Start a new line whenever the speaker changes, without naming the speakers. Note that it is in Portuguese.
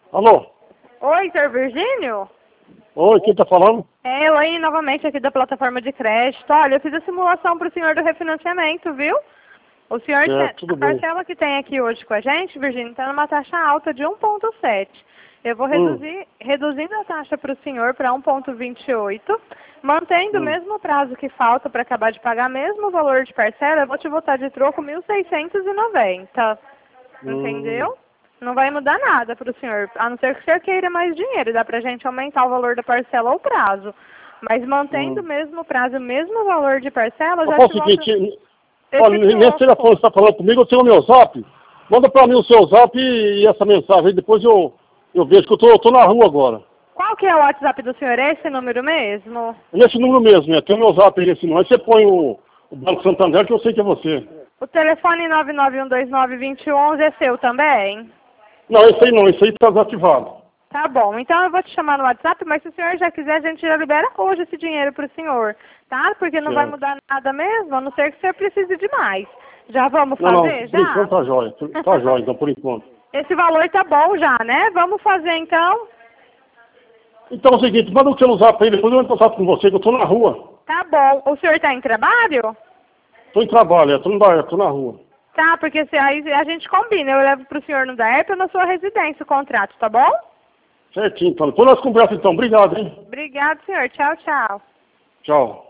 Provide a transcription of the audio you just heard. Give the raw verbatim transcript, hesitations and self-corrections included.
Alô?
Oi, senhor Virgínio?
Oi, quem tá falando?
É, eu aí novamente aqui da plataforma de crédito. Olha, eu fiz a simulação para o senhor do refinanciamento, viu? O senhor,
É,
tem,
tudo
a
bem.
parcela que tem aqui hoje com a gente, Virgínio, está numa taxa alta de um vírgula sete. Eu vou
Hum,
reduzir, reduzindo a taxa para o senhor para um vírgula vinte e oito, mantendo o
hum,
mesmo prazo que falta para acabar de pagar, mesmo valor de parcela, eu vou te botar de troco mil seiscentos e noventa.
hum,
Entendeu? Não vai mudar nada para o senhor, a não ser que o senhor queira mais dinheiro. Dá para a gente aumentar o valor da parcela ou o prazo. Mas mantendo o
hum.
mesmo prazo, o mesmo valor de parcela, eu
Mas
já
faz
te
o
volto
seguinte, olha,
esse
nesse telefone
troco.
que você tá falando comigo, eu tenho o meu zap. Manda pra mim o seu zap e, e essa mensagem aí, depois eu, eu vejo que eu tô, eu tô na rua agora.
Qual que é o WhatsApp do senhor? É esse número mesmo?
É nesse número mesmo, né? Tem o meu zap aí nesse número. Aí você põe o, o Banco Santander, que eu sei que é você.
O telefone nove nove um dois nove dois zero um um é seu também?
Não, esse aí não, esse aí tá desativado.
Tá bom, então eu vou te chamar no WhatsApp, mas se o senhor já quiser, a gente já libera hoje esse dinheiro para o senhor, tá? Porque não vai
Certo.
mudar nada mesmo, a não ser que o senhor precise de mais. Já vamos
Não, não,
fazer,
por
já?
enquanto tá jóia. Tá jóia, então, por enquanto.
Esse valor tá bom já, né? Vamos fazer então?
Então é o seguinte, manda o seu zap aí, depois eu entro em contato com você, que eu tô na rua.
Tá bom. O senhor tá em trabalho?
Tô em trabalho, é, tô, no, é, tô na rua.
Tá, porque se aí a gente combina. Eu levo pro senhor no D E P ou na sua residência o contrato, tá bom?
Certinho, então. Depois nós conversamos, então. Obrigado, hein?
Obrigado, senhor. Tchau, tchau.
Tchau.